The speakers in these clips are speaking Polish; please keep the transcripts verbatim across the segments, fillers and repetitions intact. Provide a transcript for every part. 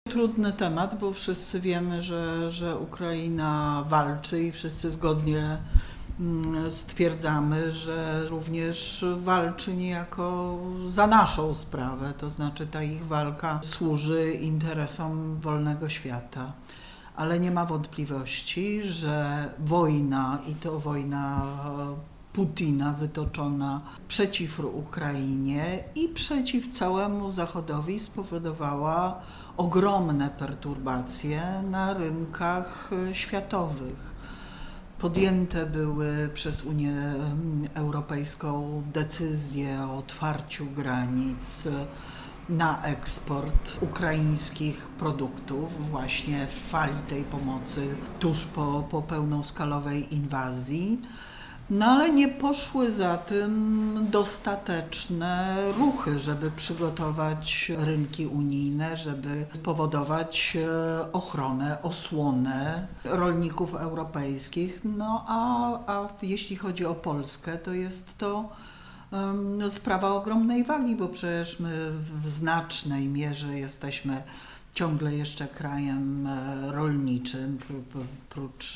Trudny temat, bo wszyscy wiemy, że, że Ukraina walczy i wszyscy zgodnie stwierdzamy, że również walczy niejako za naszą sprawę, to znaczy ta ich walka służy interesom wolnego świata. Ale nie ma wątpliwości, że wojna i to wojna Putina wytoczona przeciw Ukrainie i przeciw całemu Zachodowi spowodowała ogromne perturbacje na rynkach światowych. Podjęte były przez Unię Europejską decyzje o otwarciu granic na eksport ukraińskich produktów właśnie w fali tej pomocy tuż po, po pełnoskalowej inwazji. No ale nie poszły za tym dostateczne ruchy, żeby przygotować rynki unijne, żeby spowodować ochronę, osłonę rolników europejskich. No a, a jeśli chodzi o Polskę, to jest to um, sprawa ogromnej wagi, bo przecież my w znacznej mierze jesteśmy ciągle jeszcze krajem rolniczym, prócz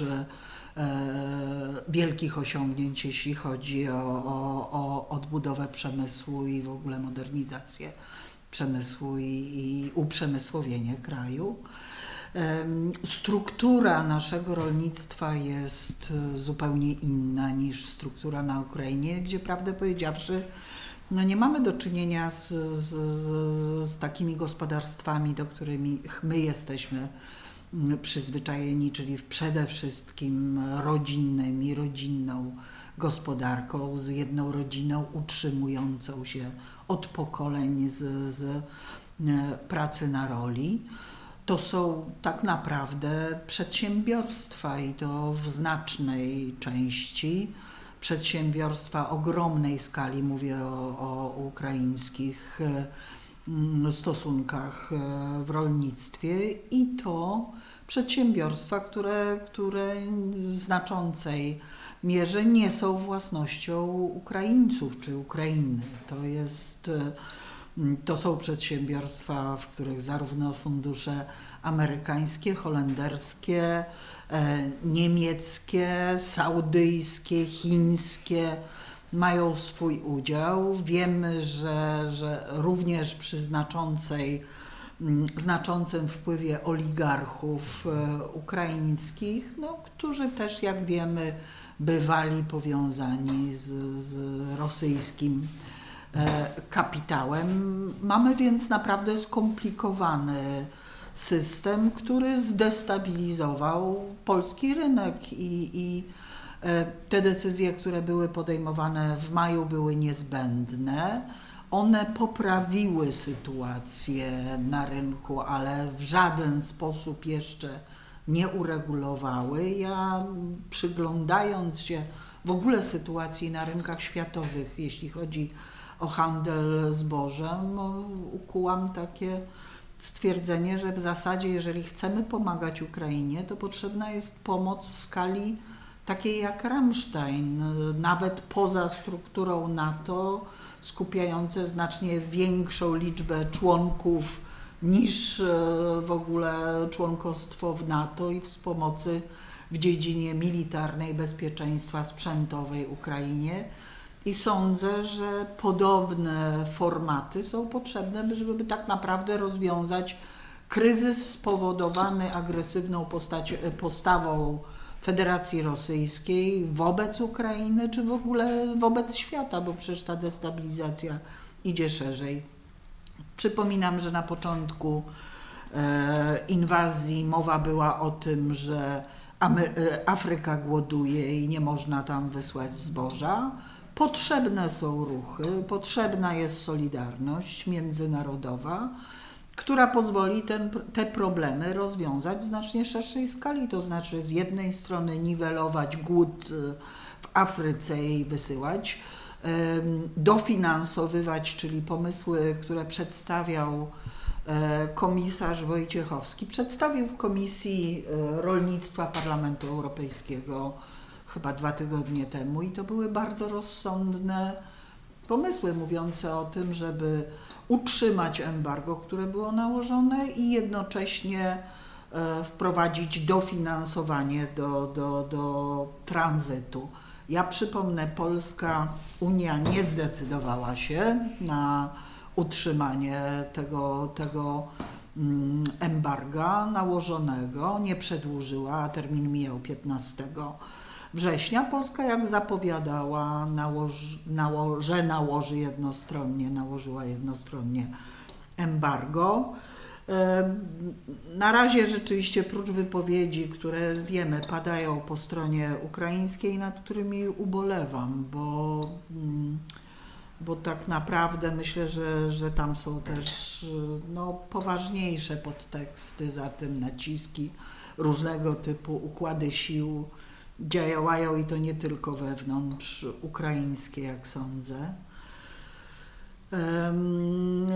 wielkich osiągnięć, jeśli chodzi o, o, o odbudowę przemysłu i w ogóle modernizację przemysłu i, i uprzemysłowienie kraju. Struktura naszego rolnictwa jest zupełnie inna niż struktura na Ukrainie, gdzie prawdę powiedziawszy no nie mamy do czynienia z, z, z, z takimi gospodarstwami, do których my jesteśmy przyzwyczajeni, czyli przede wszystkim rodzinnymi, rodzinną gospodarką, z jedną rodziną utrzymującą się od pokoleń z, z pracy na roli. To są tak naprawdę przedsiębiorstwa i to w znacznej części przedsiębiorstwa ogromnej skali, mówię o, o ukraińskich stosunkach w rolnictwie i to przedsiębiorstwa, które, które w znaczącej mierze nie są własnością Ukraińców czy Ukrainy. To jest, to są przedsiębiorstwa, w których zarówno fundusze amerykańskie, holenderskie, niemieckie, saudyjskie, chińskie mają swój udział. Wiemy, że, że również przy znaczącej, znaczącym wpływie oligarchów ukraińskich, no, którzy też, jak wiemy, bywali powiązani z, z rosyjskim kapitałem. Mamy więc naprawdę skomplikowany system, który zdestabilizował polski rynek i, i te decyzje, które były podejmowane w maju, były niezbędne. One poprawiły sytuację na rynku, ale w żaden sposób jeszcze nie uregulowały. Ja przyglądając się w ogóle sytuacji na rynkach światowych, jeśli chodzi o handel zbożem, ukułam takie stwierdzenie, że w zasadzie jeżeli chcemy pomagać Ukrainie, to potrzebna jest pomoc w skali takiej jak Ramstein, nawet poza strukturą NATO, skupiające znacznie większą liczbę członków niż w ogóle członkostwo w NATO i wspomocy w dziedzinie militarnej, bezpieczeństwa sprzętowej Ukrainie. I sądzę, że podobne formaty są potrzebne, żeby tak naprawdę rozwiązać kryzys spowodowany agresywną postać, postawą Federacji Rosyjskiej wobec Ukrainy, czy w ogóle wobec świata, bo przecież ta destabilizacja idzie szerzej. Przypominam, że na początku e, inwazji mowa była o tym, że Afryka głoduje i nie można tam wysłać zboża. Potrzebne są ruchy, potrzebna jest solidarność międzynarodowa, która pozwoli ten, te problemy rozwiązać w znacznie szerszej skali, to znaczy z jednej strony niwelować głód w Afryce i wysyłać, dofinansowywać, czyli pomysły, które przedstawiał komisarz Wojciechowski, przedstawił w Komisji Rolnictwa Parlamentu Europejskiego chyba dwa tygodnie temu i to były bardzo rozsądne pomysły mówiące o tym, żeby utrzymać embargo, które było nałożone i jednocześnie wprowadzić dofinansowanie do, do, do tranzytu. Ja przypomnę, Polska, Unia nie zdecydowała się na utrzymanie tego, tego embarga nałożonego, nie przedłużyła, a termin mijał piętnastego września. Polska, jak zapowiadała, nałoży, nało, że nałoży jednostronnie, nałożyła jednostronnie embargo. Na razie rzeczywiście, prócz wypowiedzi, które wiemy, padają po stronie ukraińskiej, nad którymi ubolewam, bo, bo tak naprawdę myślę, że, że tam są też no, poważniejsze podteksty, za tym naciski, różnego typu układy sił działają i to nie tylko wewnątrz ukraińskie, jak sądzę. Um,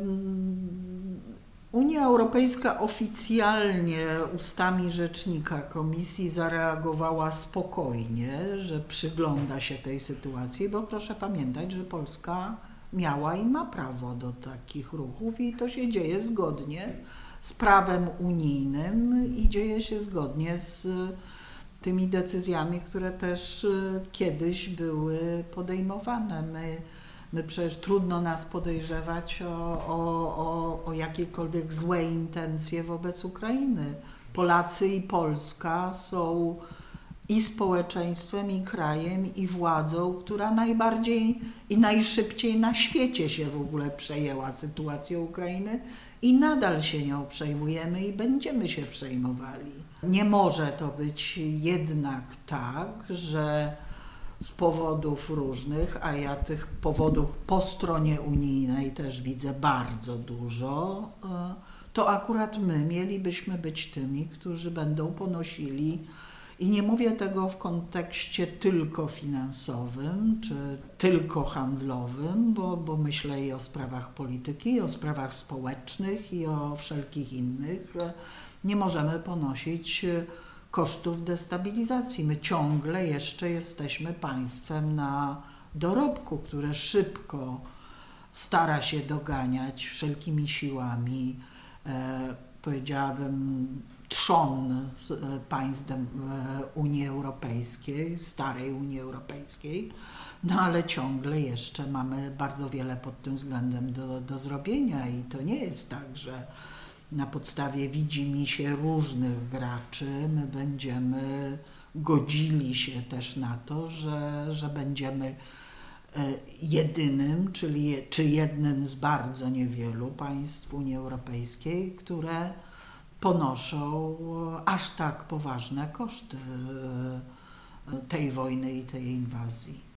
um, Unia Europejska oficjalnie ustami rzecznika Komisji zareagowała spokojnie, że przygląda się tej sytuacji, bo proszę pamiętać, że Polska miała i ma prawo do takich ruchów i to się dzieje zgodnie z prawem unijnym i dzieje się zgodnie z tymi decyzjami, które też kiedyś były podejmowane. My My przecież trudno nas podejrzewać o, o, o, o jakiekolwiek złe intencje wobec Ukrainy. Polacy i Polska są i społeczeństwem, i krajem, i władzą, która najbardziej i najszybciej na świecie się w ogóle przejęła sytuacją Ukrainy i nadal się nią przejmujemy i będziemy się przejmowali. Nie może to być jednak tak, że z powodów różnych, a ja tych powodów po stronie unijnej też widzę bardzo dużo, to akurat my mielibyśmy być tymi, którzy będą ponosili, i nie mówię tego w kontekście tylko finansowym, czy tylko handlowym, bo, bo myślę i o sprawach polityki, i o sprawach społecznych, i o wszelkich innych. Nie możemy ponosić kosztów destabilizacji. My ciągle jeszcze jesteśmy państwem na dorobku, które szybko stara się doganiać wszelkimi siłami, e, powiedziałabym, trzon państw Unii Europejskiej, starej Unii Europejskiej, no ale ciągle jeszcze mamy bardzo wiele pod tym względem do, do zrobienia i to nie jest tak, że na podstawie widzimisię różnych graczy my będziemy godzili się też na to, że, że będziemy jedynym, czyli czy jednym z bardzo niewielu państw Unii Europejskiej, które ponoszą aż tak poważne koszty tej wojny i tej inwazji.